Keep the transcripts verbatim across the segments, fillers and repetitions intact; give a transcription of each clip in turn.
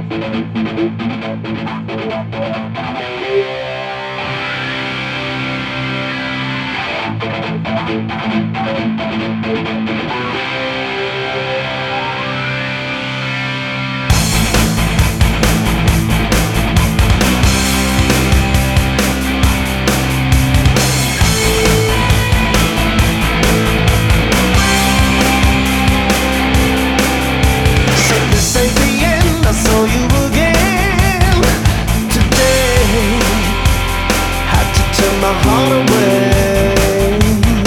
My heart away.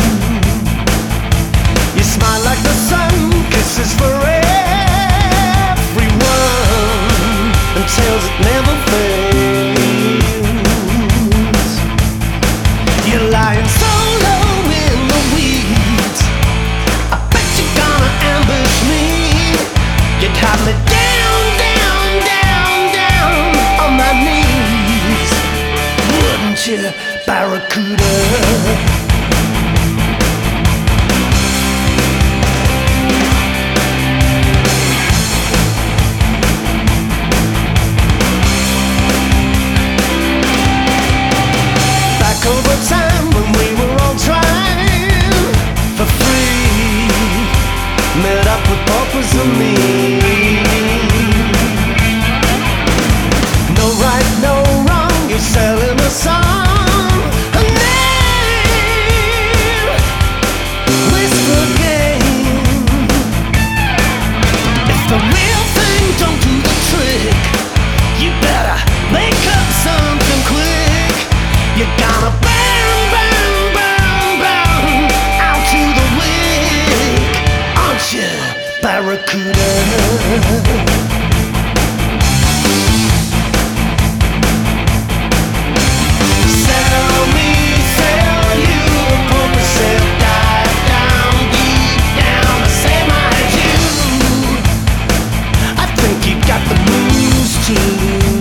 You smile like the sun, kisses for everyone, and tells it never fades. You're lying so low in the weeds. I bet you're gonna ambush me. You'd have me down, down, down, down on my knees, wouldn't you, Barracuda? Back over time when we were all trying for free, met up with paupers and me. No right, no wrong, you're selling a song. You're gonna burn, burn, burn, burn out to the wick, aren't you, Barracuda? Sell me, sell you, a poker said, dive down, deep down, the same as you. I think you got the blues too.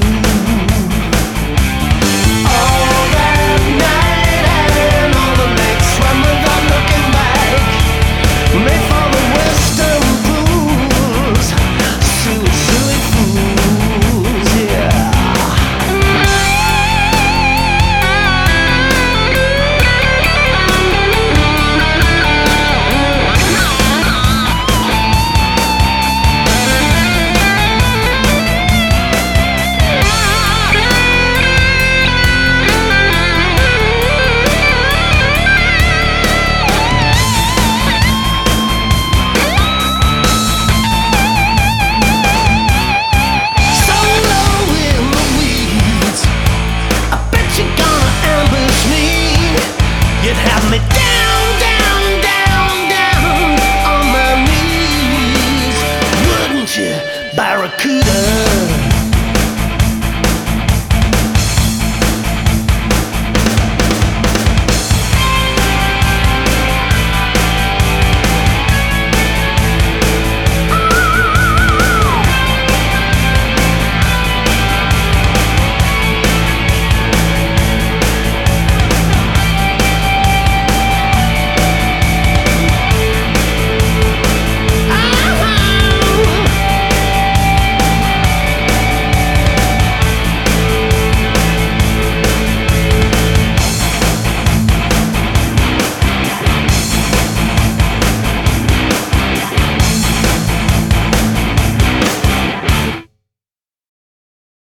You'd have me down, down, down, down on my knees, wouldn't you, Barracuda?